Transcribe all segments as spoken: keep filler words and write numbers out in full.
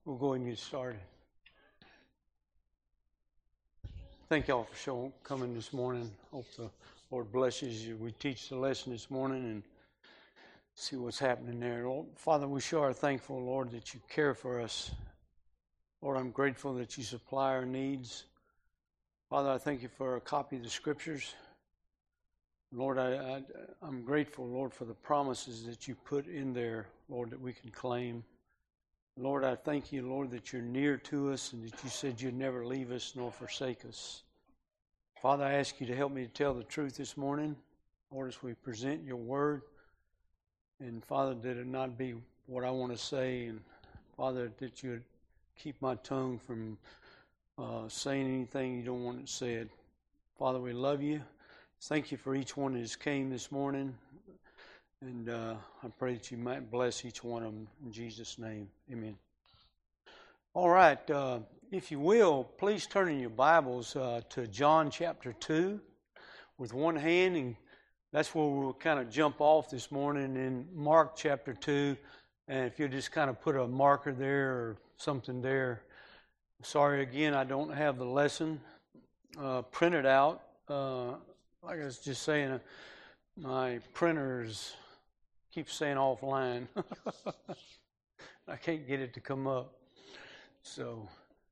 We'll go ahead and get started. Thank y'all for showing, coming this morning. Hope the Lord blesses you. We teach the lesson this morning and see what's happening there. Lord, Father, we sure are thankful, Lord, that you care for us. Lord, I'm grateful that you supply our needs. Father, I thank you for a copy of the Scriptures. Lord, I, I, I'm grateful, Lord, for the promises that you put in there, Lord, that we can claim. Lord, I thank you, Lord, that you're near to us and that you said you'd never leave us nor forsake us. Father, I ask you to help me to tell the truth this morning, Lord, as we present your word. And Father, that it not be what I want to say, and Father, that you would keep my tongue from uh, saying anything you don't want it said. Father, we love you. Thank you for each one that has came this morning. And uh, I pray that you might bless each one of them in Jesus' name. Amen. All right. Uh, if you will, please turn in your Bibles uh, to John chapter two with one hand. And that's where we'll kind of jump off this morning in Mark chapter two. And if you'll just kind of put a marker there or something there. Sorry, again, I don't have the lesson uh, printed out. Uh, like I was just saying, uh, my printers keep saying offline. I can't get it to come up. So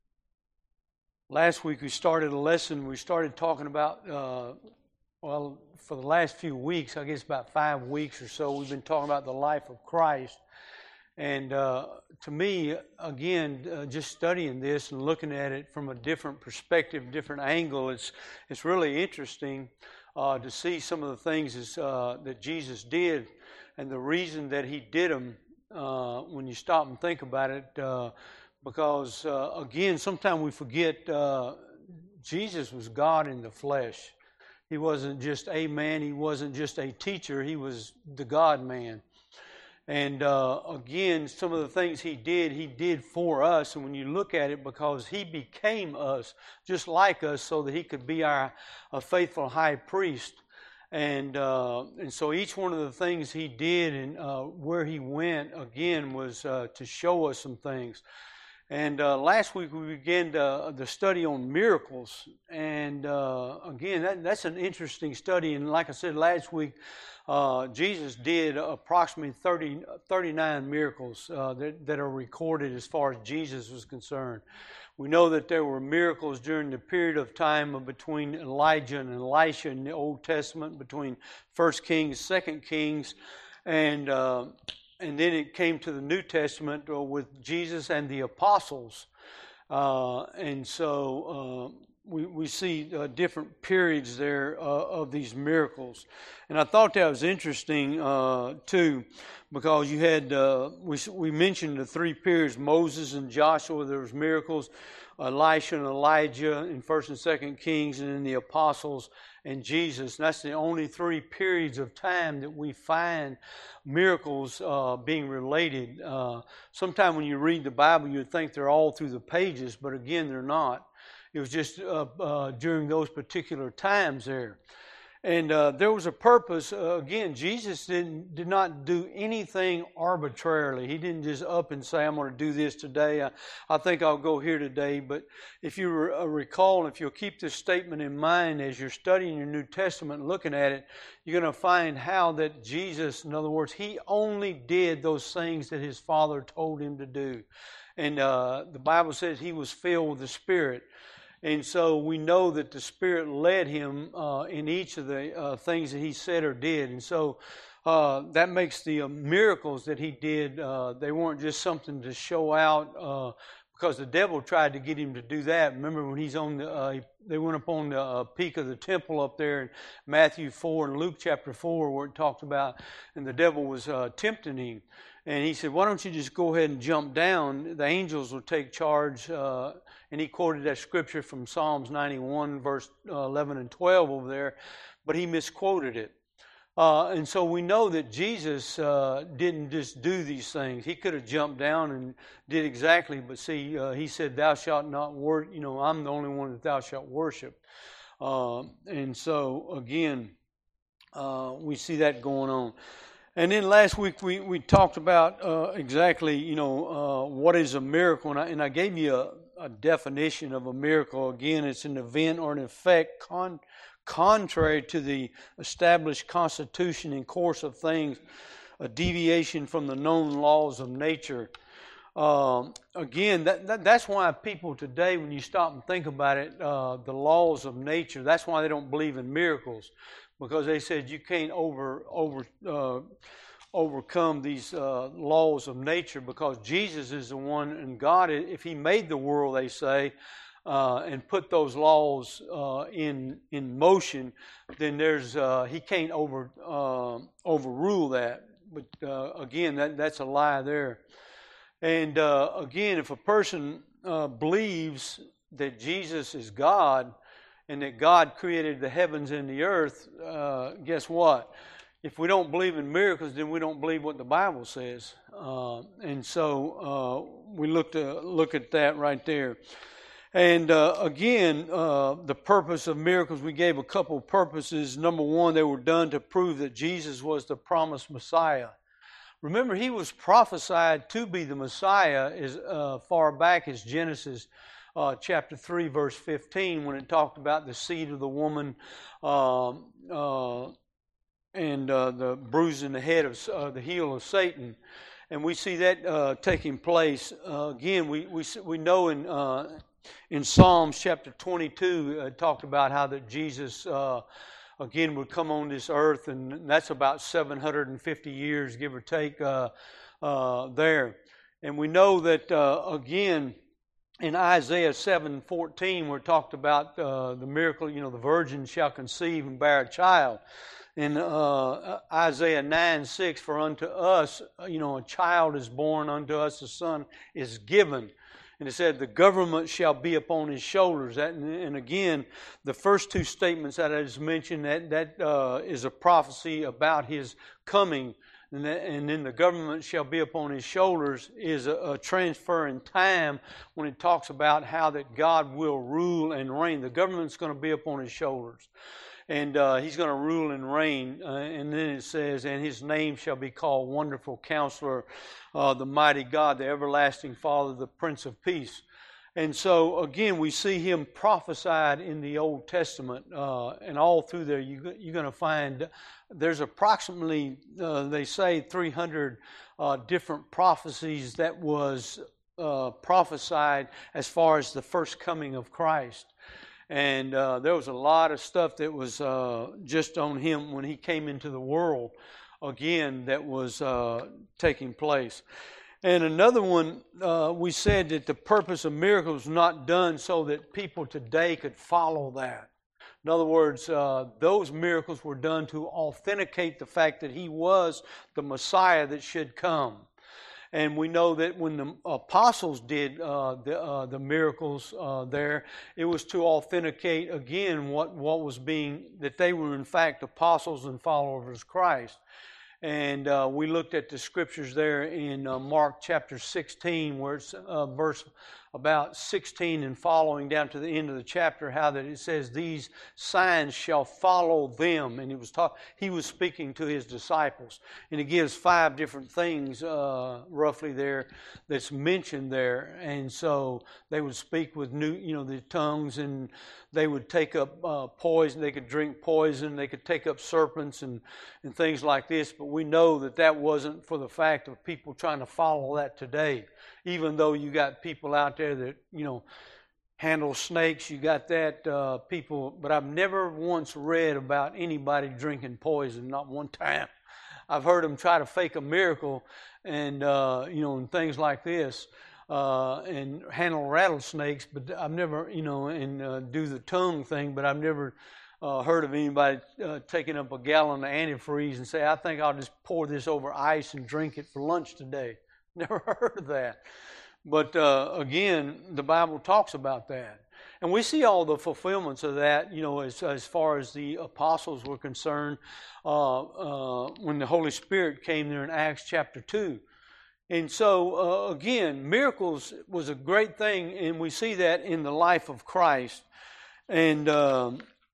last week we started a lesson. We started talking about, uh, well, for the last few weeks, I guess about five weeks or so, we've been talking about the life of Christ. And uh, to me, again, uh, just studying this and looking at it from a different perspective, different angle, it's it's really interesting uh, to see some of the things uh, that Jesus did. And the reason that he did them, uh, when you stop and think about it, uh, because, uh, again, sometimes we forget uh, Jesus was God in the flesh. He wasn't just a man. He wasn't just a teacher. He was the God-man. And, uh, again, some of the things he did, he did for us. And when you look at it, because he became us, just like us, so that he could be our a faithful high priest. And uh, and so each one of the things he did and uh, where he went, again, was uh, to show us some things. And uh, last week we began to, the study on miracles. And uh, again, that, that's an interesting study. And like I said last week, uh, Jesus did approximately thirty, thirty-nine miracles uh, that, that are recorded as far as Jesus was concerned. We know that there were miracles during the period of time between Elijah and Elisha in the Old Testament, between First Kings, Second Kings, and uh, and then it came to the New Testament with Jesus and the apostles. Uh, and so uh, we, we see uh, different periods there uh, of these miracles. And I thought that was interesting, uh, too, because you had, uh, we, we mentioned the three periods, Moses and Joshua, there was miracles, Elisha and Elijah in First and Second Kings, and then the apostles and Jesus. And that's the only three periods of time that we find miracles uh, being related. Uh, Sometimes when you read the Bible, you'd think they're all through the pages, but again, they're not. It was just uh, uh, during those particular times there. And uh, there was a purpose. Uh, again, Jesus didn't did not do anything arbitrarily. He didn't just up and say, I'm going to do this today. I, I think I'll go here today. But if you re- uh, recall, if you'll keep this statement in mind as you're studying your New Testament and looking at it, you're going to find how that Jesus, in other words, he only did those things that his Father told him to do. And uh, the Bible says he was filled with the Spirit. And so we know that the Spirit led him uh, in each of the uh, things that he said or did. And so uh, that makes the uh, miracles that he did, uh, they weren't just something to show out uh, because the devil tried to get him to do that. Remember when he's on the, uh, they went up on the uh, peak of the temple up there in Matthew four and Luke chapter four where it talked about, and the devil was uh, tempting him. And he said, why don't you just go ahead and jump down? The angels will take charge. Uh, and he quoted that scripture from Psalms ninety-one, verse eleven and twelve over there, but he misquoted it. Uh, and so we know that Jesus uh, didn't just do these things. He could have jumped down and did exactly, but see, uh, he said, thou shalt not worship, you know, I'm the only one that thou shalt worship. Uh, and so, again, uh, we see that going on. And then last week we, we talked about uh, exactly, you know, uh, what is a miracle. And I, and I gave you a, a definition of a miracle. Again, it's an event or an effect con, contrary to the established constitution and course of things, a deviation from the known laws of nature. Um, again, that, that, that's why people today, when you stop and think about it, uh, the laws of nature, that's why they don't believe in miracles. Because they said you can't over over uh, overcome these uh, laws of nature, because Jesus is the one, and God, if He made the world, they say, uh, and put those laws uh, in in motion, then there's uh, He can't over uh, overrule that. But uh, again, that that's a lie there. And uh, again, if a person uh, believes that Jesus is God, and that God created the heavens and the earth, uh, guess what? If we don't believe in miracles, then we don't believe what the Bible says. Uh, and so uh, we look to look at that right there. And uh, again, uh, the purpose of miracles, we gave a couple of purposes. Number one, they were done to prove that Jesus was the promised Messiah. Remember, He was prophesied to be the Messiah as uh, far back as Genesis Uh, chapter three, verse fifteen, when it talked about the seed of the woman uh, uh, and uh, the bruising the head of uh, the heel of Satan, and we see that uh, taking place uh, again. We we we know in uh, in Psalms chapter twenty-two, uh, talked about how that Jesus uh, again would come on this earth, and that's about seven hundred fifty years, give or take, uh, uh, there. And we know that uh, again. In Isaiah seven fourteen, we're talked about uh, the miracle, you know, the virgin shall conceive and bear a child. In uh, Isaiah nine six, for unto us, you know, a child is born, unto us a son is given. And it said, the government shall be upon his shoulders. That, and again, the first two statements that I just mentioned, that, that uh, is a prophecy about his coming. And, that, and then the government shall be upon his shoulders is a, a transfer in time when it talks about how that God will rule and reign. The government's going to be upon his shoulders. And uh, He's going to rule and reign. Uh, and then it says, and His name shall be called Wonderful Counselor, uh, the Mighty God, the Everlasting Father, the Prince of Peace. And so, again, we see Him prophesied in the Old Testament. Uh, and all through there, you, you're going to find there's approximately, uh, they say, three hundred uh, different prophecies that was uh, prophesied as far as the first coming of Christ. And uh, there was a lot of stuff that was uh, just on Him when He came into the world, again, that was uh, taking place. And another one, uh, we said that the purpose of miracles was not done so that people today could follow that. In other words, uh, those miracles were done to authenticate the fact that He was the Messiah that should come. And we know that when the apostles did uh, the, uh, the miracles uh, there, it was to authenticate again what, what was being, that they were in fact apostles and followers of Christ. And uh, we looked at the scriptures there in uh, Mark chapter sixteen, where it's uh, verse about sixteen and following down to the end of the chapter, how that it says, these signs shall follow them. And he was talk, he was speaking to His disciples. And it gives five different things uh, roughly there that's mentioned there. And so they would speak with new, you know, the tongues, and they would take up uh, poison. They could drink poison. They could take up serpents and, and things like this. But we know that that wasn't for the fact of people trying to follow that today. Even though you got people out there that, you know, handle snakes, you got that uh, people. But I've never once read about anybody drinking poison, not one time. I've heard them try to fake a miracle and, uh, you know, and things like this. Uh, and handle rattlesnakes, but I've never, you know, and uh, do the tongue thing, but I've never uh, heard of anybody uh, taking up a gallon of antifreeze and say, I think I'll just pour this over ice and drink it for lunch today. Never heard of that. But uh, again, the Bible talks about that. And we see all the fulfillments of that, you know, as, as far as the apostles were concerned, uh, uh, when the Holy Spirit came there in Acts chapter two. And so, uh, again, miracles was a great thing, and we see that in the life of Christ. And um,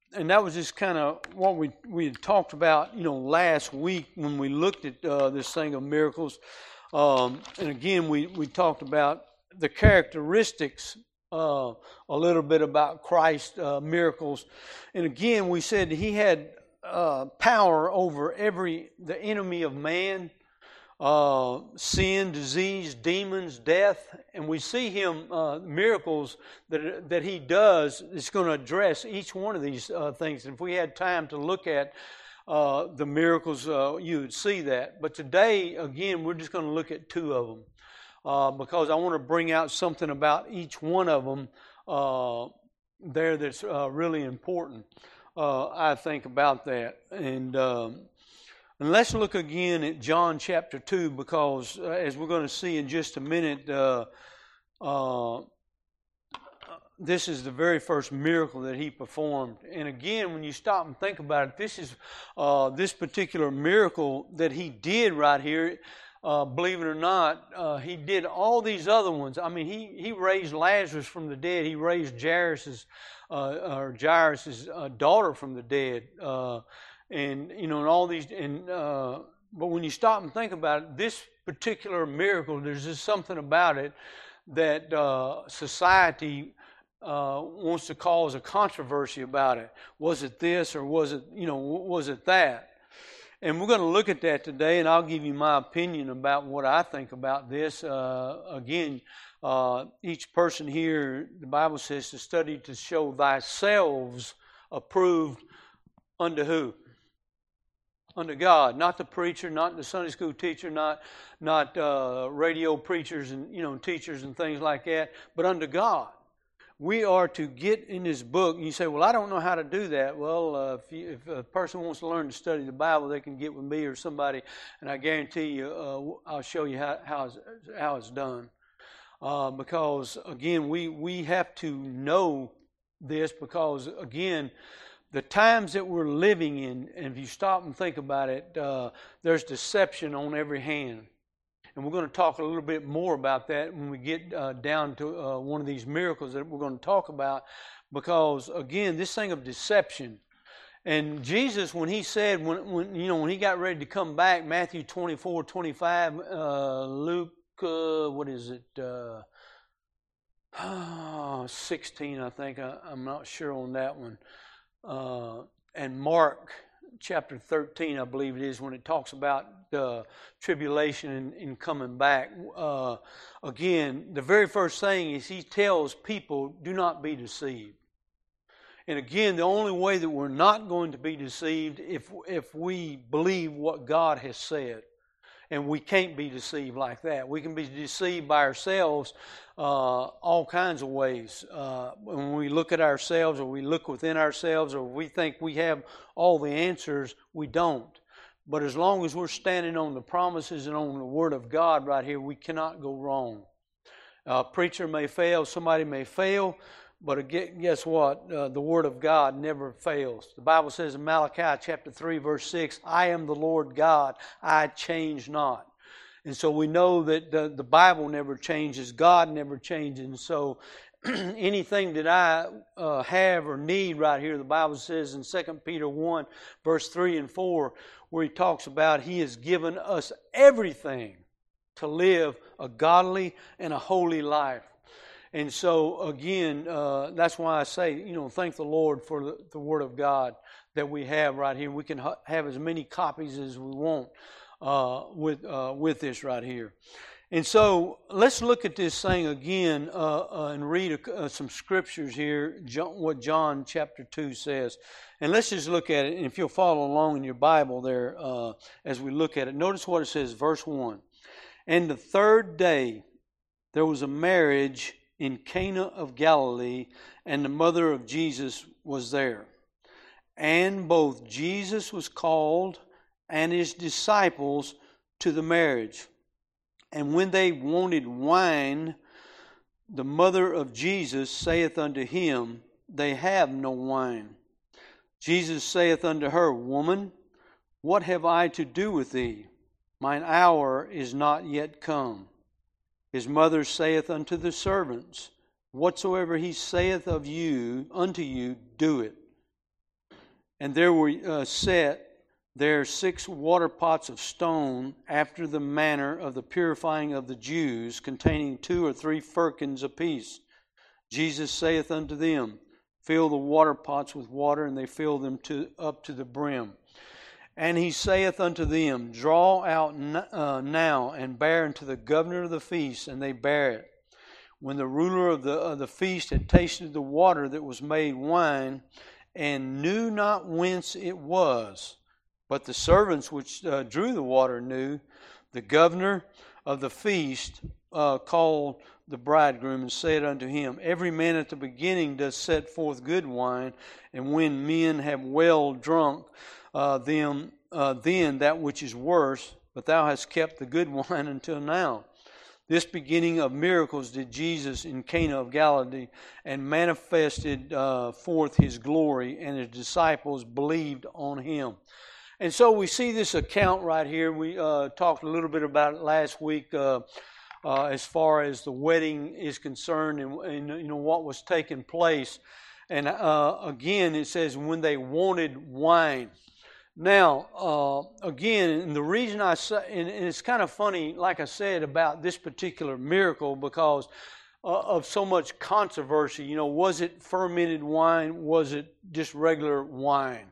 and that was just kind of what we we had talked about, you know, last week when we looked at uh, this thing of miracles. Um, and again, we we talked about the characteristics, uh, a little bit about Christ's uh, miracles, and again, we said he had uh, power over every the enemy of man. Uh, sin, disease, demons, death, and we see him uh, miracles that that he does. It's going to address each one of these uh, things. And if we had time to look at uh, the miracles, uh, you would see that. But today, again, we're just going to look at two of them uh, because I want to bring out something about each one of them uh, there that's uh, really important. Uh, I think about that and. Um, And let's look again at John chapter two because, uh, as we're going to see in just a minute, uh, uh, this is the very first miracle that he performed. And again, when you stop and think about it, this is uh, this particular miracle that he did right here. Uh, believe it or not, uh, he did all these other ones. I mean, he he raised Lazarus from the dead. He raised Jairus's uh, or Jairus's uh, daughter from the dead. Uh, And, you know, and all these, and, uh, but when you stop and think about it, this particular miracle, there's just something about it that uh, society uh, wants to cause a controversy about it. Was it this or was it, you know, was it that? And we're going to look at that today, and I'll give you my opinion about what I think about this. Uh, again, uh, each person here, the Bible says, to study to show thyself approved unto who? Unto God, not the preacher, not the Sunday school teacher, not not uh, radio preachers and you know teachers and things like that, but unto God. We are to get in this book. And you say, "Well, I don't know how to do that." Well, uh, if, you, if a person wants to learn to study the Bible, they can get with me or somebody, and I guarantee you, uh, I'll show you how how it's, how it's done. Uh, because again, we we have to know this because again. The times that we're living in, and if you stop and think about it, uh, there's deception on every hand. And we're going to talk a little bit more about that when we get uh, down to uh, one of these miracles that we're going to talk about. Because, again, this thing of deception. And Jesus, when he said, when, when you know, when he got ready to come back, Matthew twenty-four, twenty-five, uh, Luke, uh, what is it, uh, sixteen, I think. I, I'm not sure on that one. Uh, and Mark chapter thirteen, I believe it is, when it talks about the tribulation and, and coming back. Uh, again, the very first thing is he tells people, do not be deceived. And again, the only way that we're not going to be deceived if if we believe what God has said. And we can't be deceived like that. We can be deceived by ourselves uh, all kinds of ways. Uh, when we look at ourselves or we look within ourselves or we think we have all the answers, we don't. But as long as we're standing on the promises and on the Word of God right here, we cannot go wrong. A preacher may fail, somebody may fail, but guess what? Uh, the Word of God never fails. The Bible says in Malachi chapter three, verse six, I am the Lord God, I change not. And so we know that the, the Bible never changes, God never changes. And so anything that I uh, have or need right here, the Bible says in Second Peter one, verse three and four, where he talks about he has given us everything to live a godly and a holy life. And so, again, uh, that's why I say, you know, thank the Lord for the, the Word of God that we have right here. We can ha- have as many copies as we want uh, with uh, with this right here. And so, let's look at this thing again uh, uh, and read a, uh, some scriptures here, John, what John chapter two says. And let's just look at it. And if you'll follow along in your Bible there uh, as we look at it, notice what it says, verse one. And the third day there was a marriage in Cana of Galilee, and the mother of Jesus was there. And both Jesus was called and his disciples to the marriage. And when they wanted wine, the mother of Jesus saith unto him, They have no wine. Jesus saith unto her, Woman, what have I to do with thee? Mine hour is not yet come. His mother saith unto the servants, Whatsoever he saith of you unto you, do it. And there were uh, set there six water pots of stone, after the manner of the purifying of the Jews, containing two or three firkins apiece. Jesus saith unto them, Fill the water pots with water, and they filled them to, up to the brim. And he saith unto them, Draw out uh, now, and bear unto the governor of the feast, and they bare it. When the ruler of the, of the feast had tasted the water that was made wine, and knew not whence it was, but the servants which uh, drew the water knew, the governor of the feast uh, called the bridegroom and said unto him, Every man at the beginning does set forth good wine, and when men have well drunk uh, them, uh, then that which is worse, but thou hast kept the good wine until now. This beginning of miracles did Jesus in Cana of Galilee, and manifested uh, forth his glory, and his disciples believed on him. And so we see this account right here. We uh, talked a little bit about it last week uh, uh, as far as the wedding is concerned, and, and you know what was taking place. And uh, again, it says when they wanted wine. Now, uh, again, and the reason I say, and it's kind of funny, like I said, about this particular miracle, because uh, of so much controversy. You know, was it fermented wine? Was it just regular wine?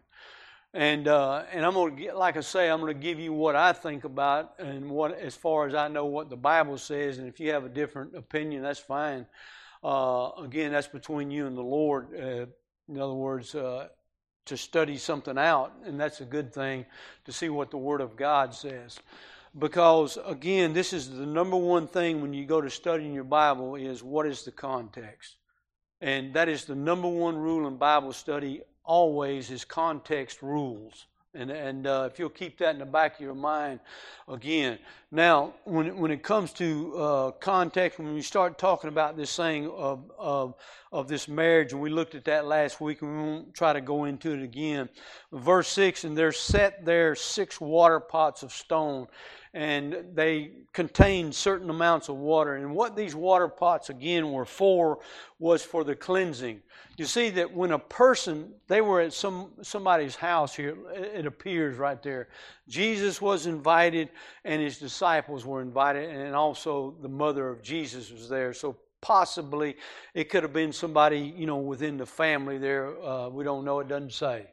And uh, and I'm gonna get, like I say, I'm gonna give you what I think about, and what, as far as I know, what the Bible says. And if you have a different opinion, that's fine. Uh, again, that's between you and the Lord. Uh, in other words, uh, to study something out, and that's a good thing, to see what the Word of God says. Because again, this is the number one thing when you go to studying your Bible, is what is the context, and that is the number one rule in Bible study. Always is context rules, and and uh, if you'll keep that in the back of your mind, again. Now, when when it comes to uh, context, when we start talking about this thing of of of this marriage, and we looked at that last week, and we won't try to go into it again. Verse six, and there set there six water pots of stone, and they contained certain amounts of water. And what these water pots again were for was for the cleansing. You see that when a person, they were at some somebody's house here, it appears right there. Jesus was invited, and his disciples were invited, and also the mother of Jesus was there. So possibly it could have been somebody, you know, within the family there. Uh, we don't know. It doesn't say.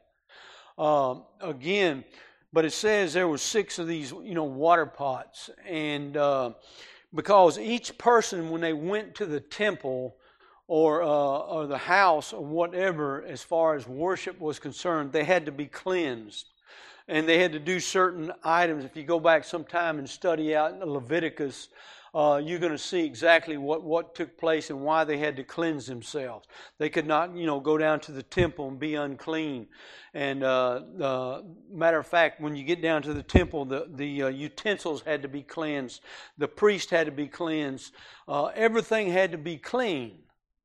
Um, again, but it says there were six of these, you know, water pots, and uh, because each person, when they went to the temple, or uh, or the house, or whatever, as far as worship was concerned, they had to be cleansed. And they had to do certain items. If you go back sometime and study out Leviticus, uh, you're going to see exactly what, what took place and why they had to cleanse themselves. They could not, you know, go down to the temple and be unclean. And uh, uh, matter of fact, when you get down to the temple, the, the uh, utensils had to be cleansed. The priest had to be cleansed. Uh, everything had to be clean.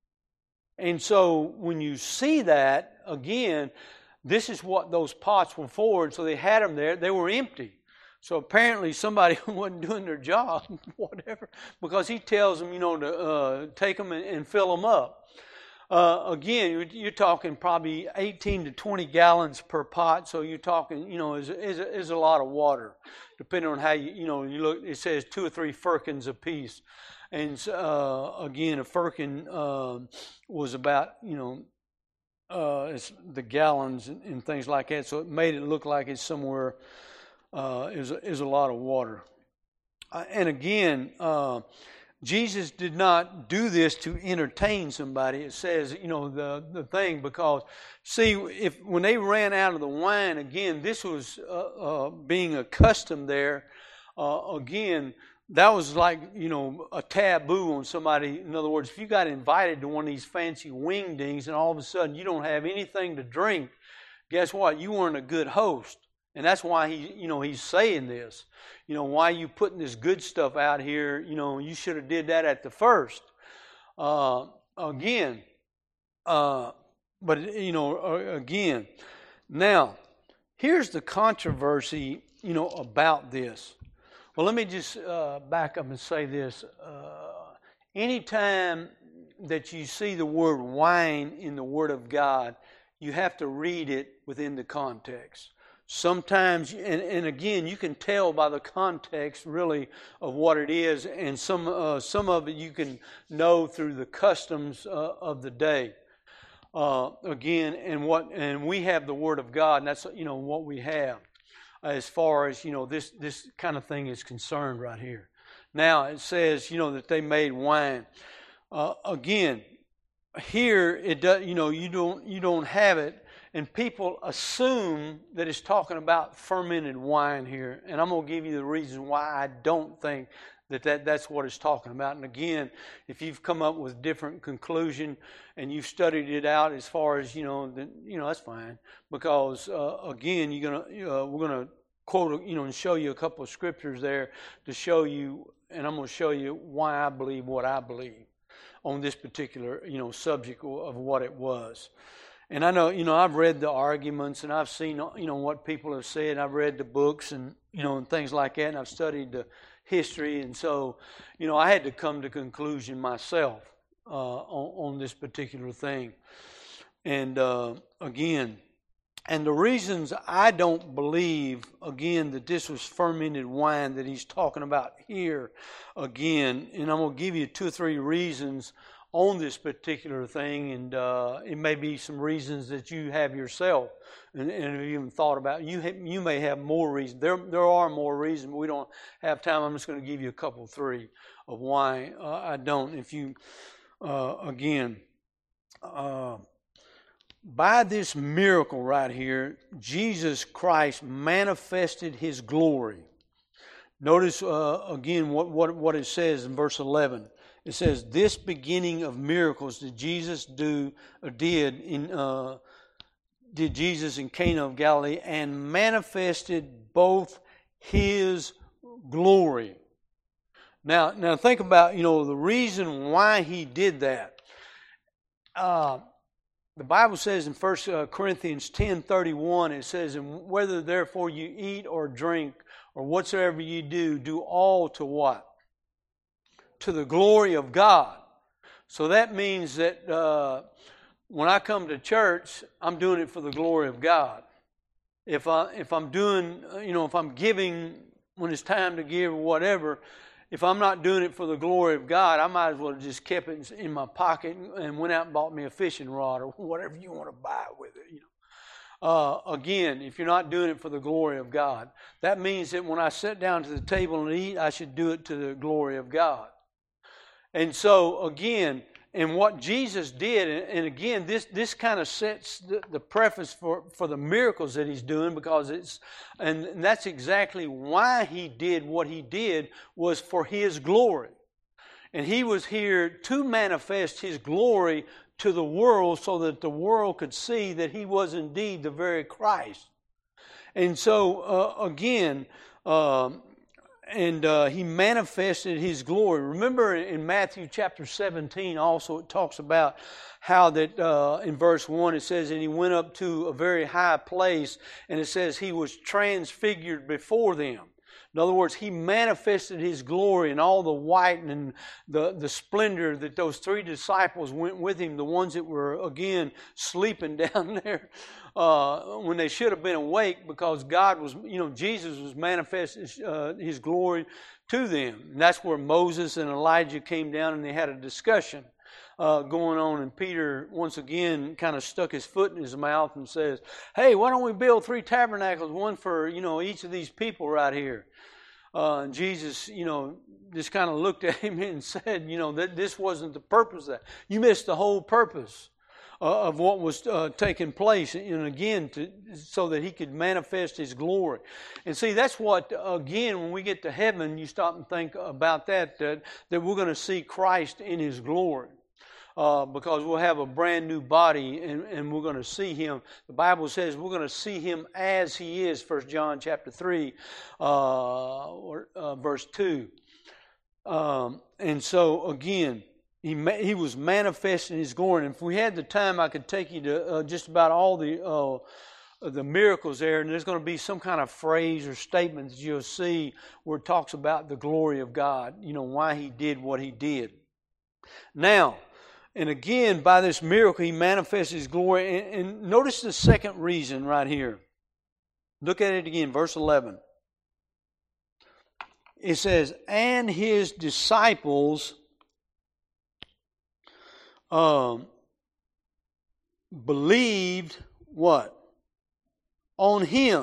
And so when you see that, again, this is what those pots were for. And so they had them there. They were empty. So apparently somebody wasn't doing their job, whatever, because he tells them, you know, to uh, take them and, and fill them up. Uh, again, you're, you're talking probably eighteen to twenty gallons per pot. So you're talking, you know, is is is a lot of water, depending on how you, you know, you look. It says two or three firkins apiece. And uh, again, a firkin uh, was about, you know, uh, it's the gallons and, and things like that. So it made it look like it's somewhere uh, is is a lot of water. Uh, and again, uh, Jesus did not do this to entertain somebody. It says, you know, the the thing, because see, if when they ran out of the wine, again, this was uh, uh, being accustomed there. Uh, again. That was like, you know, a taboo on somebody. In other words, if you got invited to one of these fancy wingdings and all of a sudden you don't have anything to drink, guess what? You weren't a good host. And that's why he, you know, he's saying this. You know, why are you putting this good stuff out here? You know, you should have did that at the first. Uh, again, uh, but, you know, again. Now, here's the controversy, you know, about this. Well, let me just uh, back up and say this. Uh, anytime that you see the word wine in the Word of God, you have to read it within the context. Sometimes, and, and again, you can tell by the context really of what it is, and some uh, some of it you can know through the customs uh, of the day. Uh, again, and what and we have the Word of God, and that's you know what we have as far as you know this this kind of thing is concerned right here. Now it says you know that they made wine. Uh, again, here it does. You know you don't you don't have it. And people assume that it's talking about fermented wine here. And I'm going to give you the reason why I don't think that, that that's what it's talking about. And again, if you've come up with a different conclusion and you've studied it out as far as, you know, then, you know, that's fine. Because, uh, again, you're gonna, uh, we're going to quote, you know, and show you a couple of scriptures there to show you, and I'm going to show you why I believe what I believe on this particular, you know, subject of what it was. And I know, you know, I've read the arguments and I've seen, you know, what people have said. I've read the books and, you know, and things like that. And I've studied the history. And so, you know, I had to come to conclusion myself uh, on, on this particular thing. And uh, again, and the reasons I don't believe, again, that this was fermented wine that he's talking about here again. And I'm going to give you two or three reasons on this particular thing, and uh, it may be some reasons that you have yourself, and, and have even thought about. You ha- you may have more reasons. There there are more reasons, but we don't have time. I'm just going to give you a couple, three of why uh, I don't. If you uh, again, uh, by this miracle right here, Jesus Christ manifested His glory. Notice uh, again what, what what it says in verse eleven. It says, this beginning of miracles that Jesus do or did in uh, did Jesus in Cana of Galilee and manifested both His glory. Now, now think about you know the reason why He did that. Uh, the Bible says in First Corinthians ten thirty-one, it says, and whether therefore you eat or drink or whatsoever you do, do all to what? To the glory of God. So that means that uh, when I come to church, I'm doing it for the glory of God. If I if I'm doing, you know, if I'm giving when it's time to give or whatever, if I'm not doing it for the glory of God, I might as well have just kept it in my pocket and went out and bought me a fishing rod or whatever you want to buy with it. You know. Uh, again, if you're not doing it for the glory of God, that means that when I sit down to the table and eat, I should do it to the glory of God. And so, again, and what Jesus did, and again, this, this kind of sets the, the preface for, for the miracles that He's doing, because it's, and that's exactly why He did what He did, was for His glory. And He was here to manifest His glory to the world so that the world could see that He was indeed the very Christ. And so, uh, again, um, And uh, He manifested His glory. Remember in Matthew chapter seventeen also it talks about how that uh, in verse one it says, and He went up to a very high place, and it says He was transfigured before them. In other words, He manifested His glory and all the white and the, the splendor that those three disciples went with Him, the ones that were, again, sleeping down there uh, when they should have been awake, because God was, you know, Jesus was manifesting uh, His glory to them. And that's where Moses and Elijah came down and they had a discussion uh, going on. And Peter, once again, kind of stuck his foot in his mouth and says, hey, why don't we build three tabernacles, one for, you know, each of these people right here? Uh, and Jesus, you know, just kind of looked at him and said, you know, that this wasn't the purpose of that. You missed the whole purpose uh, of what was uh, taking place. And again, to, so that He could manifest His glory. And see, that's what, again, when we get to heaven, you stop and think about that, that, that we're going to see Christ in His glory. Uh, because we'll have a brand new body and, and we're going to see Him. The Bible says we're going to see Him as He is, First John chapter three, uh, or, uh, verse two. Um, and so, again, he, ma- he was manifesting His glory. And if we had the time, I could take you to uh, just about all the uh, the miracles there, and there's going to be some kind of phrase or statement that you'll see where it talks about the glory of God, you know, why He did what He did. Now, And again, by this miracle, he manifests his glory. And, and notice the second reason right here. Look at it again, verse eleven. It says, and his disciples um, believed what? On him.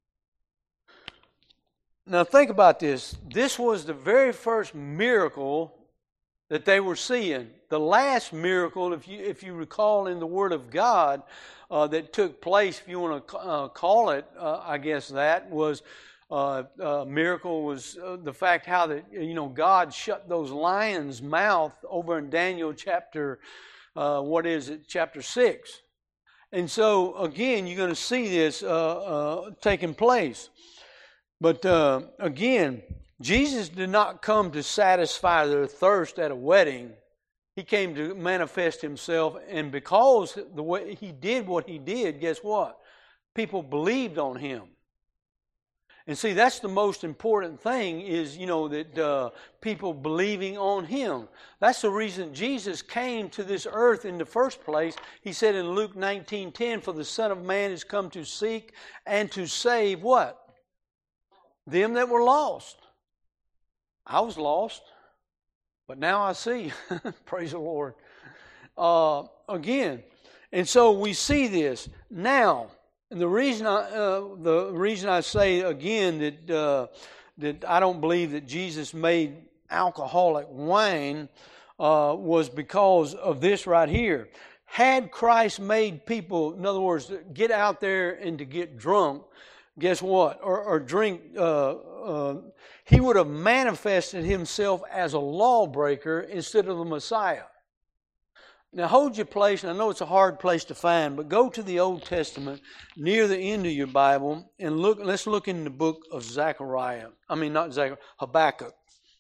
Now think about this. This was the very first miracle that they were seeing. The last miracle, if you if you recall in the Word of God, uh, that took place, if you want to uh, call it, uh, I guess that was uh, uh, miracle was uh, the fact how that you know God shut those lions' mouth over in Daniel chapter, uh, what is it, chapter six. And so again, you're going to see this uh, uh, taking place. But uh, again, Jesus did not come to satisfy their thirst at a wedding. He came to manifest himself, and because the way he did what he did, guess what? People believed on him. And see, that's the most important thing is, you know, that uh, people believing on him. That's the reason Jesus came to this earth in the first place. He said in Luke nineteen ten, for the Son of Man is come to seek and to save what? Them that were lost. I was lost, but now I see. Praise the Lord. Uh, again, and so we see this now. And the reason I uh, the reason I say again that uh, that I don't believe that Jesus made alcoholic wine uh, was because of this right here. Had Christ made people, in other words, get out there and to get drunk, guess what? Or, or drink. Uh, uh, he would have manifested himself as a lawbreaker instead of the Messiah. Now hold your place, and I know it's a hard place to find, but go to the Old Testament near the end of your Bible and look. Let's look in the book of Zechariah. I mean, not Zechariah, Habakkuk.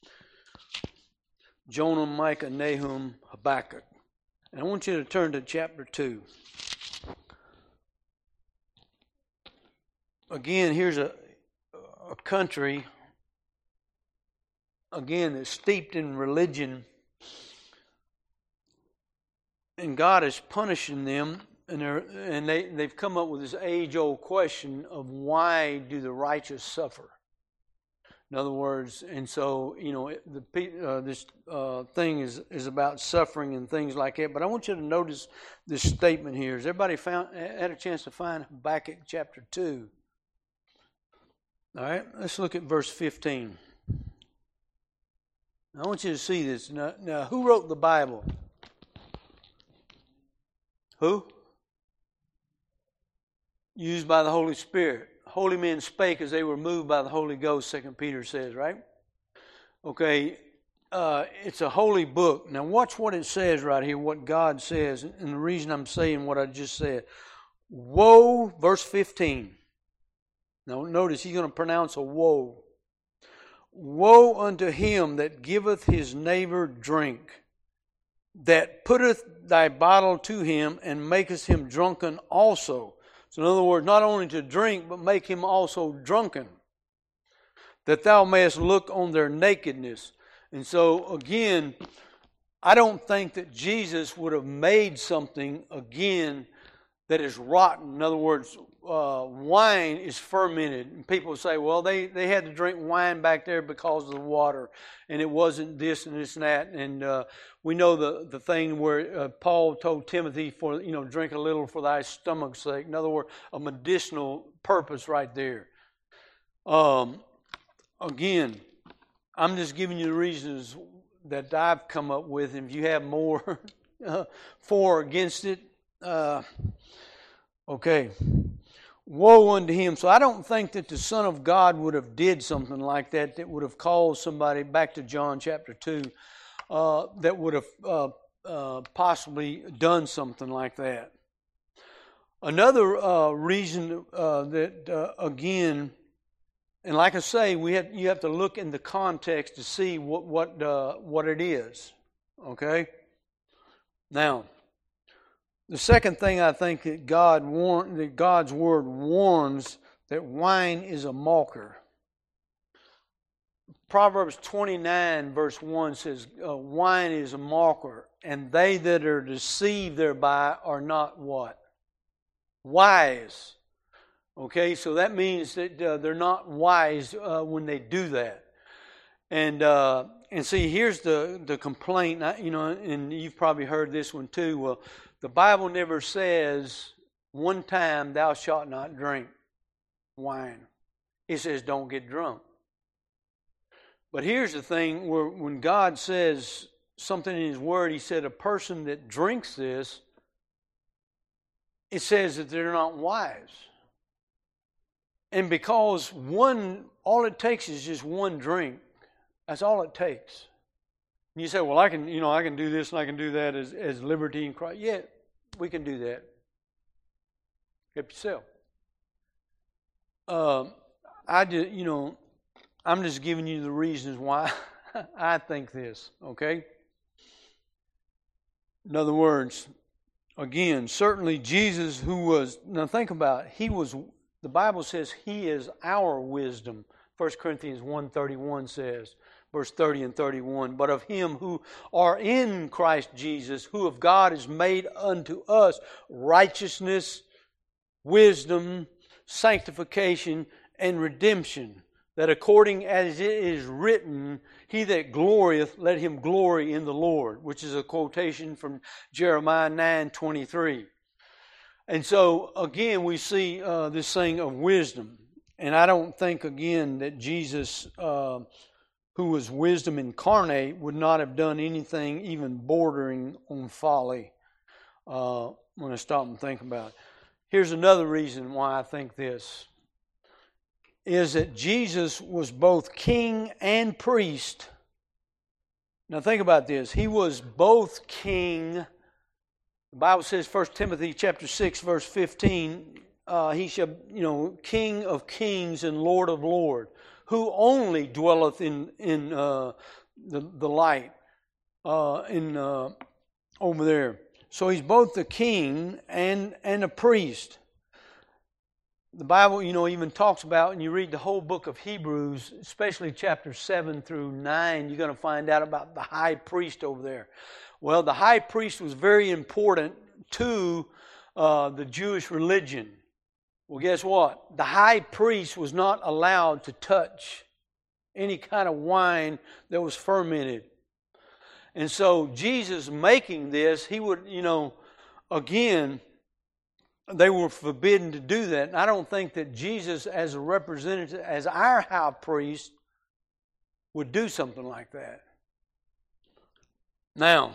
Jonah, Micah, Nahum, Habakkuk. And I want you to turn to chapter two. Again, here's a, a country, again, that's steeped in religion. And God is punishing them, and they're, and they they've come up with this age-old question of why do the righteous suffer? In other words, and so you know the uh, this uh, thing is is about suffering and things like that. But I want you to notice this statement here. Has everybody found had a chance to find Habakkuk chapter two? All right, let's look at verse fifteen. I want you to see this. Now, now who wrote the Bible? Who? Used by the Holy Spirit. Holy men spake as they were moved by the Holy Ghost, Second Peter says, right? Okay, uh, it's a holy book. Now watch what it says right here, what God says, and the reason I'm saying what I just said. Woe, verse fifteen. Now notice he's going to pronounce a woe. Woe unto him that giveth his neighbor drink, that putteth thy bottle to him, and maketh him drunken also. So in other words, not only to drink, but make him also drunken, that thou mayest look on their nakedness. And so again, I don't think that Jesus would have made something again that is rotten. In other words, uh, wine is fermented. And people say, well, they, they had to drink wine back there because of the water, and it wasn't this and this and that. And uh, we know the, the thing where uh, Paul told Timothy, for you know, drink a little for thy stomach's sake. In other words, a medicinal purpose right there. Um, again, I'm just giving you the reasons that I've come up with. And if you have more uh, for or against it, uh, okay. Woe unto him. So I don't think that the Son of God would have did something like that that would have caused somebody, back to John chapter two, uh, that would have uh, uh, possibly done something like that. Another uh, reason uh, that, uh, again, and like I say, we have you have to look in the context to see what what uh, what it is. Okay? Now, the second thing I think that God warn, that God's Word warns, that wine is a mocker. Proverbs twenty-nine verse one says, uh, wine is a mocker, and they that are deceived thereby are not what? Wise. Okay, so that means that uh, they're not wise uh, when they do that. And uh, and see, here's the, the complaint, you know, and you've probably heard this one too. Well, the Bible never says one time thou shalt not drink wine. It says don't get drunk. But here's the thing, where when God says something in His Word, He said a person that drinks this, it says that they're not wise. And because one, all it takes is just one drink. That's all it takes. And you say, well, I can, you know, I can do this and I can do that as, as liberty in Christ. Yeah, we can do that. Help yourself. Um, I just, you know, I'm just giving you the reasons why I think this, okay? In other words, again, certainly Jesus, who was, now think about it, He was, the Bible says He is our wisdom. First Corinthians one thirty-one says, verse thirty and thirty-one, but of Him who are in Christ Jesus, who of God is made unto us righteousness, wisdom, sanctification, and redemption, that according as it is written, he that glorieth, let him glory in the Lord, which is a quotation from Jeremiah nine twenty-three. And so, again, we see uh, this thing of wisdom. And I don't think, again, that Jesus, uh, who was wisdom incarnate, would not have done anything even bordering on folly, uh, when I stop and think about it. Here's another reason why I think this, is that Jesus was both king and priest. Now think about this. He was both king. The Bible says, First Timothy chapter six, verse fifteen, uh, he shall, you know, King of kings and Lord of lords, who only dwelleth in in uh, the the light, uh, in uh, over there. So he's both the king and and a priest. The Bible, you know, even talks about, and you read the whole book of Hebrews, especially chapter seven through nine, you're going to find out about the high priest over there. Well, the high priest was very important to uh, the Jewish religion. Well, guess what? The high priest was not allowed to touch any kind of wine that was fermented. And so Jesus making this, he would, you know, again, they were forbidden to do that. And I don't think that Jesus, as a representative, as our high priest, would do something like that. Now,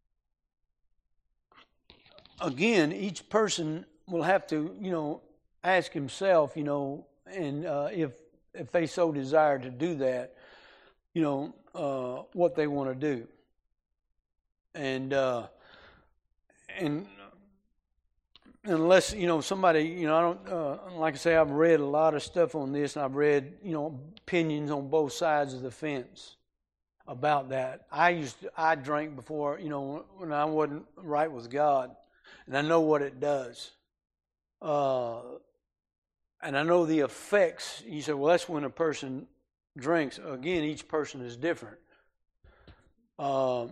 again, each person will have to, you know, ask himself, you know, and uh, if if they so desire to do that, you know, uh, what they want to do. And uh, and unless, you know, somebody, you know, I don't, uh, like I say, I've read a lot of stuff on this, and I've read, you know, opinions on both sides of the fence about that. I used to, I drank before, you know, when I wasn't right with God, and I know what it does. Uh, and I know the effects. You say, well, that's when a person drinks. Again, each person is different. Uh,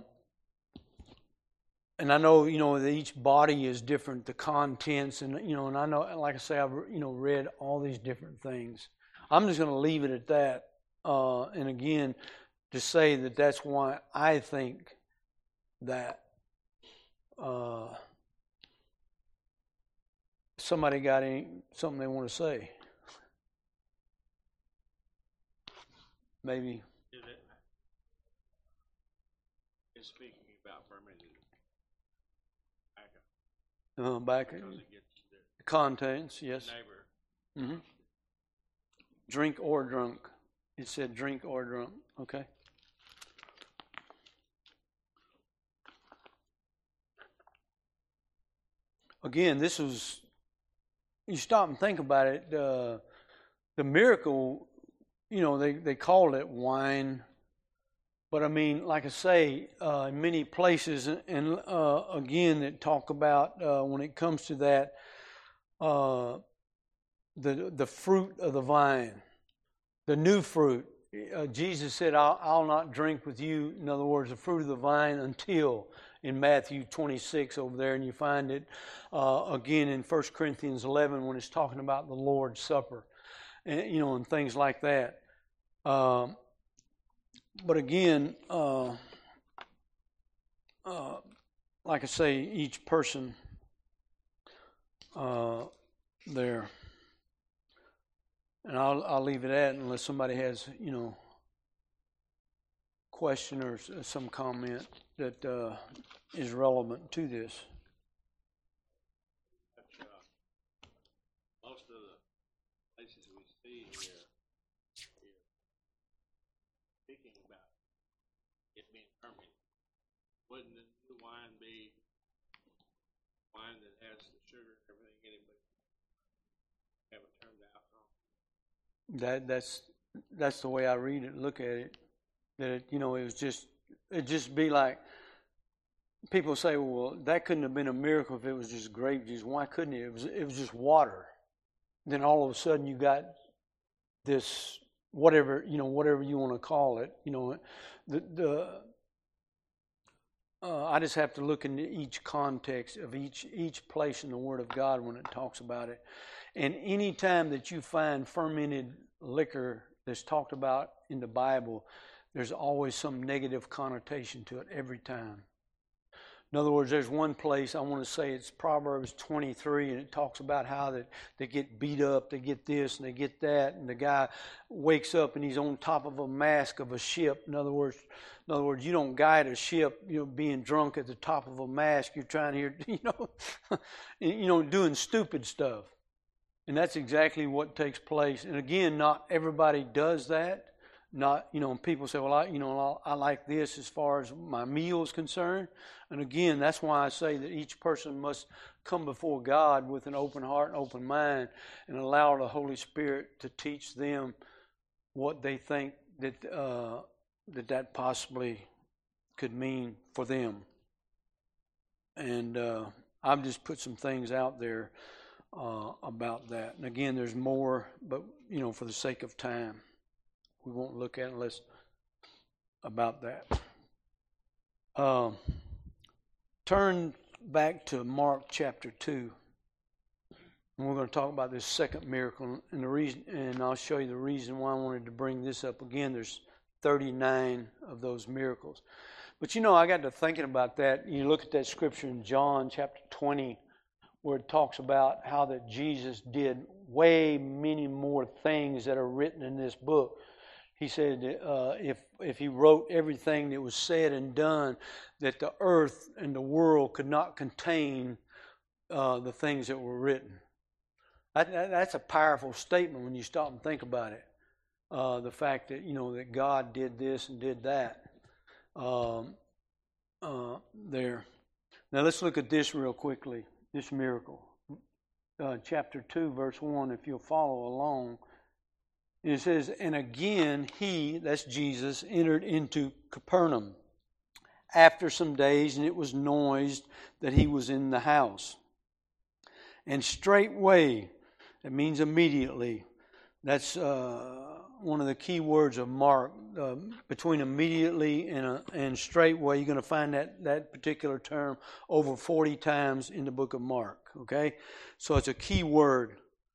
And I know, you know, that each body is different, the contents, and, you know, and I know, like I say, I've, you know, read all these different things. I'm just going to leave it at that. Uh, and again, to say that that's why I think that uh, somebody got any, something they want to say. Maybe. Is it, it's speaking about fermented. Uh, back in the contents, yes. Mm-hmm. Drink or drunk. It said drink or drunk. Okay. Again, this was, you stop and think about it, uh, the miracle, you know, they, they called it wine. But I mean, like I say, uh, in many places, and uh, again, that talk about uh, when it comes to that, uh, the the fruit of the vine, the new fruit. uh, Jesus said, I'll, I'll not drink with you, in other words, the fruit of the vine until, in Matthew twenty-six over there, and you find it uh, again in First Corinthians eleven when it's talking about the Lord's Supper, and, you know, and things like that. Um, but again, uh, uh, like I say, each person uh, there, and I'll I'll leave it at unless somebody has, you know, question or some comment that uh, is relevant to this. Uh, most of the places we see here is speaking about it being fermented. Wouldn't the new wine be wine that has the sugar and everything in it, but haven't turned to alcohol? That that's that's the way I read it, look at it. That it, you know, it was just it just be like people say, well, that couldn't have been a miracle if it was just grape juice. Why couldn't it? It was it was just water. Then all of a sudden you got this whatever you know whatever you want to call it. You know, the the. Uh, I just have to look into each context of each each place in the Word of God when it talks about it. And any time that you find fermented liquor that's talked about in the Bible, there's always some negative connotation to it every time. In other words, there's one place, I want to say it's Proverbs twenty-three, and it talks about how that they get beat up, they get this and they get that, and the guy wakes up and he's on top of a mast of a ship. In other words, in other words, you don't guide a ship, you know, being drunk at the top of a mast. You're trying to hear, you know, you know, doing stupid stuff. And that's exactly what takes place. And again, not everybody does that. Not, you know, people say, well, I, you know, I like this as far as my meal is concerned. And again, that's why I say that each person must come before God with an open heart and open mind and allow the Holy Spirit to teach them what they think that uh, that that possibly could mean for them. And uh, I've just put some things out there uh, about that. And again, there's more, but, you know, for the sake of time, we won't look at it unless about that. Um, turn back to Mark chapter two. And we're going to talk about this second miracle, and the reason, and I'll show you the reason why I wanted to bring this up again. There's thirty-nine of those miracles. But you know, I got to thinking about that. You look at that scripture in John chapter twenty, where it talks about how that Jesus did way many more things that are written in this book. He said uh, if if he wrote everything that was said and done, that the earth and the world could not contain uh, the things that were written. That, that, that's a powerful statement when you stop and think about it. Uh, the fact that, you know, that God did this and did that um, uh, there. Now let's look at this real quickly, this miracle. Uh, chapter two, verse one, if you'll follow along. It says, and again he, that's Jesus, entered into Capernaum after some days, and it was noised that he was in the house. And straightway, that means immediately. That's uh, one of the key words of Mark. Uh, between immediately and, uh, and straightway, you're going to find that, that particular term over forty times in the book of Mark. Okay? So it's a key word.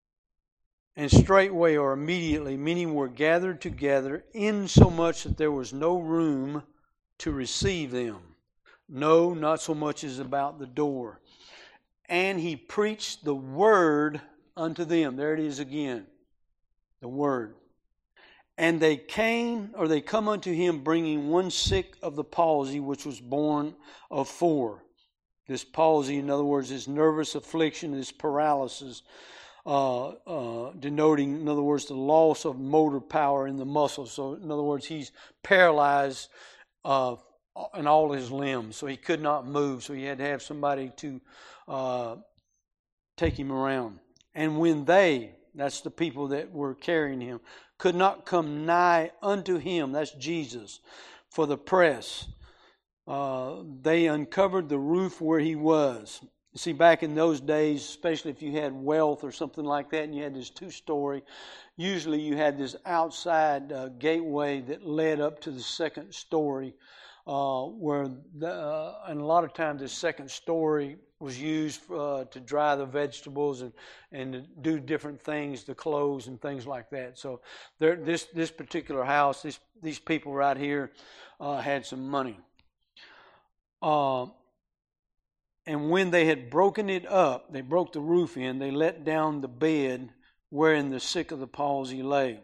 And straightway or immediately, many were gathered together, insomuch that there was no room to receive them. No, not so much as about the door. And he preached the word unto them. There it is again, the word. And they came, or they come unto him, bringing one sick of the palsy, which was born of four. This palsy, in other words, this nervous affliction, this paralysis, Uh, uh, denoting, in other words, the loss of motor power in the muscles. So, in other words, he's paralyzed uh, in all his limbs, so he could not move. So he had to have somebody to uh, take him around. And when they, that's the people that were carrying him, could not come nigh unto him, that's Jesus, for the press, uh, they uncovered the roof where he was. See, back in those days, especially if you had wealth or something like that, and you had this two-story, usually you had this outside uh, gateway that led up to the second story, uh, where the, uh, and a lot of times the second story was used uh, to dry the vegetables and, and to do different things, the clothes and things like that. So there, this this particular house, this, these people right here uh, had some money. Uh, And when they had broken it up, they broke the roof in, they let down the bed wherein the sick of the palsy lay.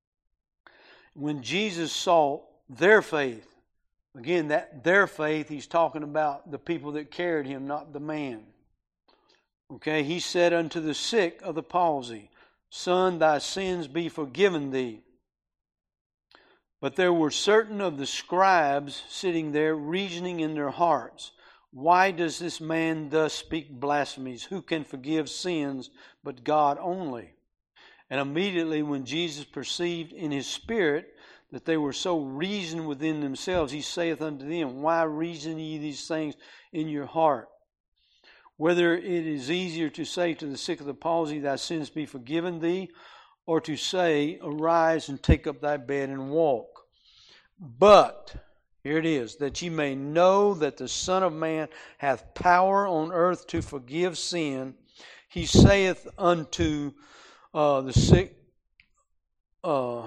When Jesus saw their faith, again, that their faith, he's talking about the people that carried him, not the man. Okay, he said unto the sick of the palsy, Son, thy sins be forgiven thee. But there were certain of the scribes sitting there, reasoning in their hearts, Why does this man thus speak blasphemies? Who can forgive sins but God only? And immediately when Jesus perceived in his spirit that they were so reasoned within themselves, he saith unto them, Why reason ye these things in your heart? Whether it is easier to say to the sick of the palsy, Thy sins be forgiven thee, or to say, Arise and take up thy bed and walk. But here it is, that ye may know that the Son of Man hath power on earth to forgive sin. He saith unto uh, the sick uh,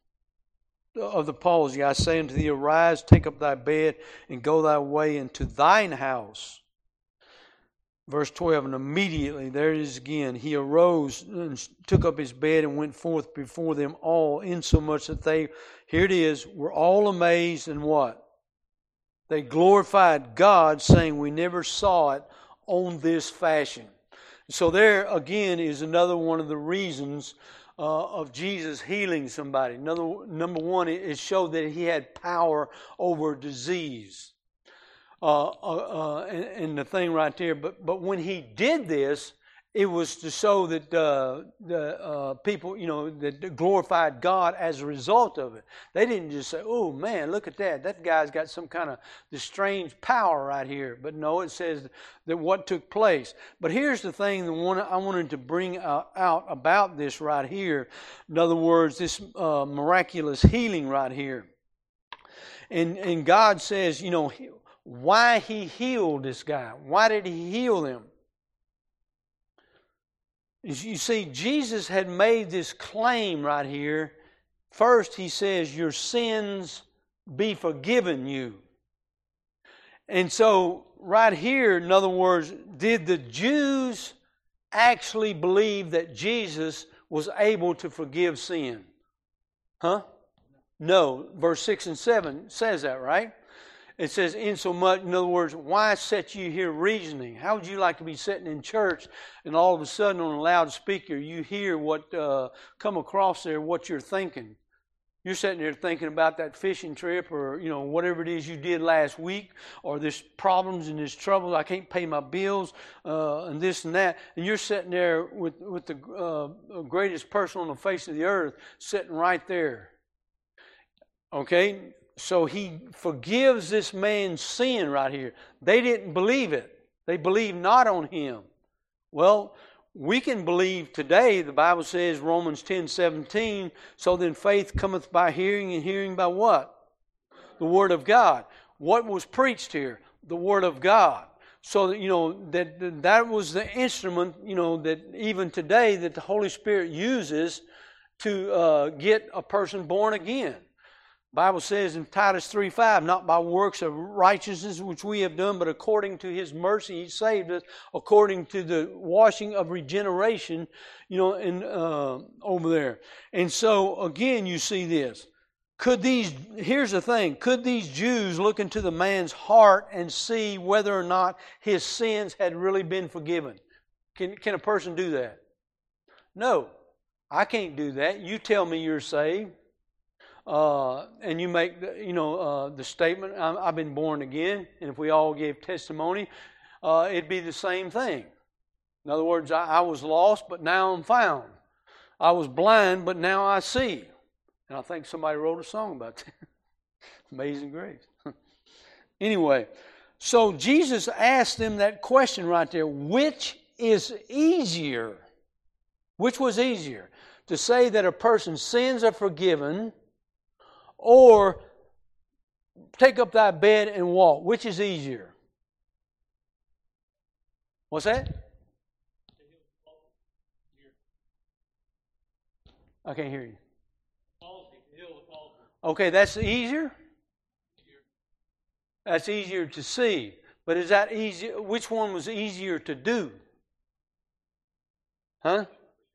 of the palsy, I say unto thee, Arise, take up thy bed, and go thy way into thine house. Verse twelve, and immediately, there it is again, he arose and took up his bed and went forth before them all, insomuch that they, here it is, were all amazed and what? They glorified God, saying, We never saw it on this fashion. So there again is another one of the reasons uh, of Jesus healing somebody. Another, number one, it showed that he had power over disease. Uh, uh, uh, and, and the thing right there, but but when he did this, it was to show that uh, the uh, people, you know, that glorified God as a result of it. They didn't just say, "Oh man, look at that! That guy's got some kind of this strange power right here." But no, it says that what took place. But here's the thing: the one I wanted to bring out, out about this right here. In other words, this uh, miraculous healing right here. And and God says, you know, why he healed this guy? Why did he heal him? You see, Jesus had made this claim right here. First, he says, your sins be forgiven you. And so, right here, in other words, did the Jews actually believe that Jesus was able to forgive sin? Huh? No. Verse six and seven says that, right? It says, insomuch, in other words, why set you here reasoning? How would you like to be sitting in church and all of a sudden on a loudspeaker you hear what uh, come across there, what you're thinking? You're sitting there thinking about that fishing trip or, you know, whatever it is you did last week, or this problems and this trouble, I can't pay my bills, uh, and this and that. And you're sitting there with, with the uh, greatest person on the face of the earth sitting right there. Okay? So he forgives this man's sin right here. They didn't believe it. They believed not on him. Well, we can believe today, the Bible says, Romans ten seventeen, so then faith cometh by hearing, and hearing by what? The Word of God. What was preached here? The Word of God. So that, you know, that that was the instrument, you know, that even today that the Holy Spirit uses to uh, get a person born again. The Bible says in Titus three five, not by works of righteousness which we have done, but according to His mercy He saved us, according to the washing of regeneration, you know, in, uh, over there. And so, again, you see this. Could these, here's the thing, could these Jews look into the man's heart and see whether or not his sins had really been forgiven? Can, can a person do that? No, I can't do that. You tell me you're saved. Uh, and you make, the, you know, uh, the statement, I've been born again, and if we all gave testimony, uh, it'd be the same thing. In other words, I, I was lost, but now I'm found. I was blind, but now I see. And I think somebody wrote a song about that. Amazing Grace. Anyway, So Jesus asked them that question right there. Which is easier? Which was easier? To say that a person's sins are forgiven, or take up thy bed and walk? Which is easier? What's that? I can't hear you. Okay, that's easier? That's easier to see. But is that easy? Which one was easier to do? Huh?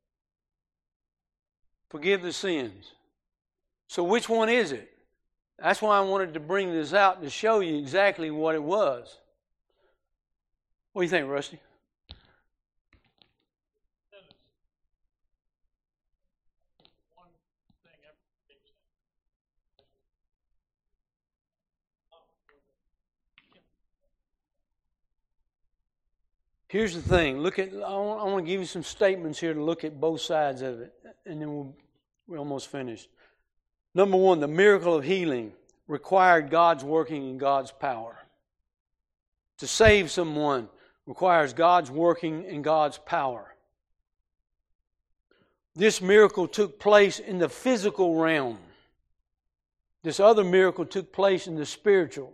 Forgive the sins. So which one is it? That's why I wanted to bring this out to show you exactly what it was. What do you think, Rusty? Here's the thing. Look at. I want, I want to give you some statements here to look at both sides of it, and then we'll, we're almost finished. Number one, the miracle of healing required God's working in God's power. To save someone requires God's working in God's power. This miracle took place in the physical realm. This other miracle took place in the spiritual.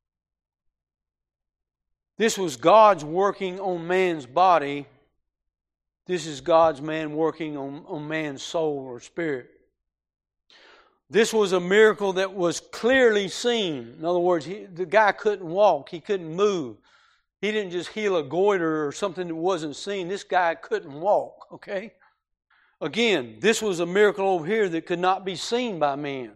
This was God's working on man's body. This is God's man working on, on man's soul or spirit. This was a miracle that was clearly seen. In other words, he, the guy couldn't walk. He couldn't move. He didn't just heal a goiter or something that wasn't seen. This guy couldn't walk, okay? Again, this was a miracle over here that could not be seen by man.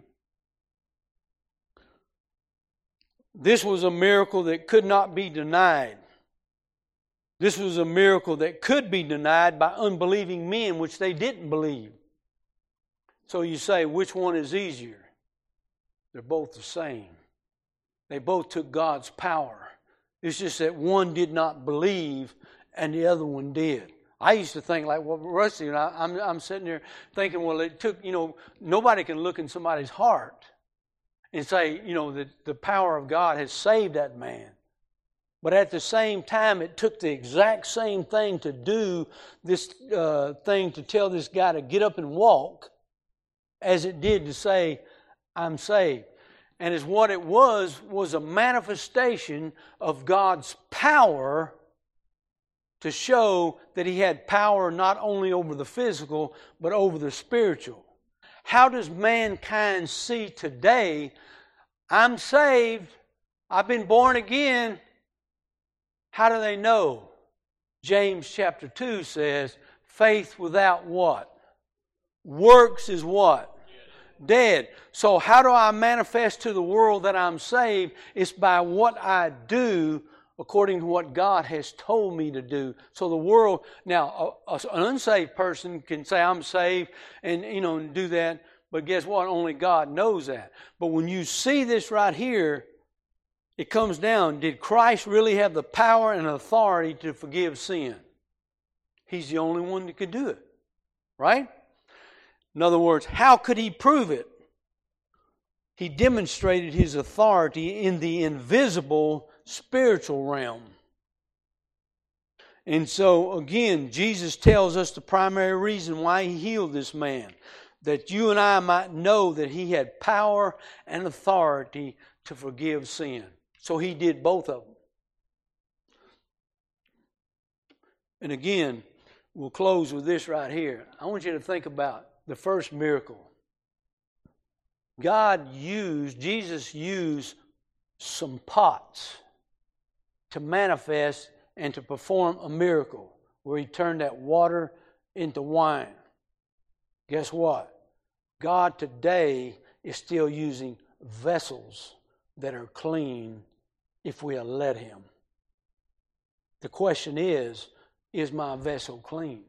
This was a miracle that could not be denied. This was a miracle that could be denied by unbelieving men, which they didn't believe. So you say, which one is easier? They're both the same. They both took God's power. It's just that one did not believe and the other one did. I used to think like, well, Rusty, and I, I'm, I'm sitting there thinking, well, it took, you know, nobody can look in somebody's heart and say, you know, that the power of God has saved that man. But at the same time, it took the exact same thing to do this uh, thing to tell this guy to get up and walk as it did to say, I'm saved. And as what it was, was a manifestation of God's power to show that He had power not only over the physical, but over the spiritual. How does mankind see today, I'm saved, I've been born again? How do they know? James chapter two says, faith without what? Works is what? Dead. So how do I manifest to the world that I'm saved? It's by what I do according to what God has told me to do. So the world, now a, a, an unsaved person can say I'm saved and, you know, and do that. But guess what? Only God knows that. But when you see this right here, it comes down, did Christ really have the power and authority to forgive sin? He's the only one that could do it. Right? In other words, how could He prove it? He demonstrated His authority in the invisible spiritual realm. And so, again, Jesus tells us the primary reason why He healed this man. That you and I might know that He had power and authority to forgive sin. So He did both of them. And again, we'll close with this right here. I want you to think about the first miracle. God used, Jesus used some pots to manifest and to perform a miracle where He turned that water into wine. Guess what? God today is still using vessels that are clean if we'll let Him. The question is, is my vessel clean?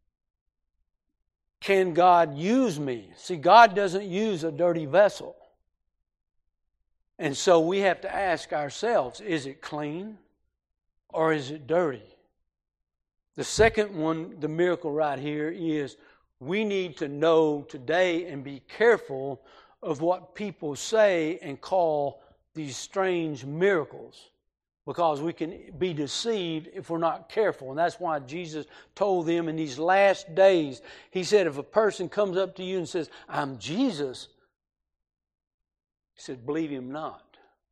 Can God use me? See, God doesn't use a dirty vessel. And so we have to ask ourselves, is it clean or is it dirty? The second one, the miracle right here, is we need to know today and be careful of what people say and call these strange miracles. because we can be deceived if we're not careful. And that's why Jesus told them in these last days, He said, if a person comes up to you and says, I'm Jesus, He said, believe him not.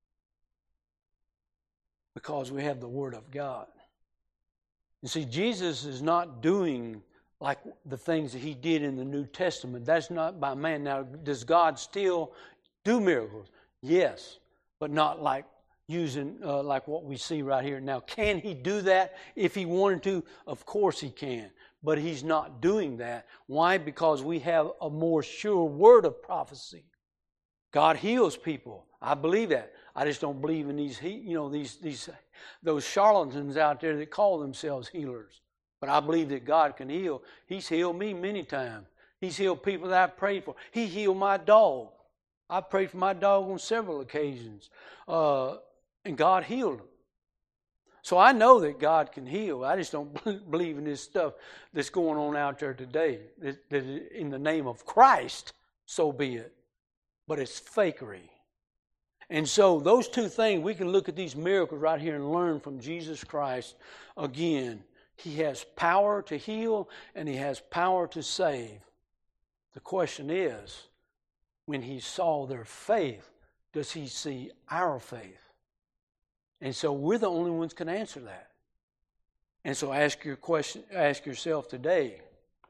Because we have the Word of God. You see, Jesus is not doing like the things that He did in the New Testament. That's not by man. Now, does God still do miracles? Yes, but not like using uh, like what we see right here. Now, can He do that if He wanted to? Of course He can. But He's not doing that. Why? Because we have a more sure word of prophecy. God heals people. I believe that. I just don't believe in these, you know, these these those charlatans out there that call themselves healers. But I believe that God can heal. He's healed me many times. He's healed people that I prayed for. He healed my dog. I prayed for my dog on several occasions. Uh, and God healed him. So I know that God can heal. I just don't believe in this stuff that's going on out there today. That, that in the name of Christ, so be it. But it's fakery. And so those two things, we can look at these miracles right here and learn from Jesus Christ again. He has power to heal and He has power to save. The question is, when He saw their faith, does He see our faith? And so we're the only ones can answer that. And so ask your question, ask yourself today,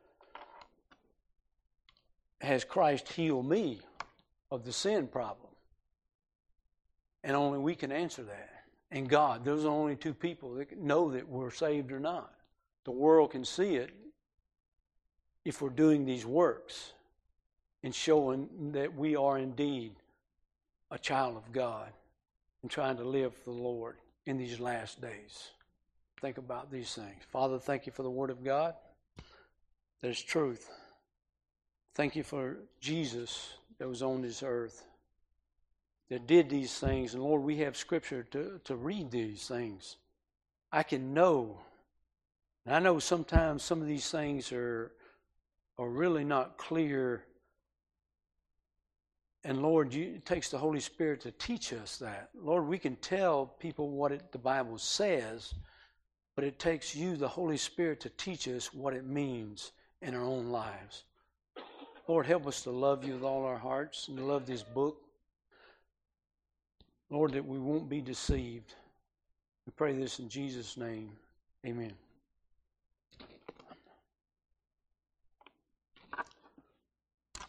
has Christ healed me of the sin problem? And only we can answer that. And God, those are only two people that know that we're saved or not. The world can see it if we're doing these works and showing that we are indeed a child of God and trying to live for the Lord in these last days. Think about these things. Father, thank You for the Word of God. There's truth. Thank You for Jesus that was on this earth, that did these things. And Lord, we have Scripture to, to read these things. I can know. And I know sometimes some of these things are, are really not clear. And Lord, you, it takes the Holy Spirit to teach us that. Lord, we can tell people what it, the Bible says, but it takes You, the Holy Spirit, to teach us what it means in our own lives. Lord, help us to love You with all our hearts and to love this book. Lord, that we won't be deceived. We pray this in Jesus' name. Amen.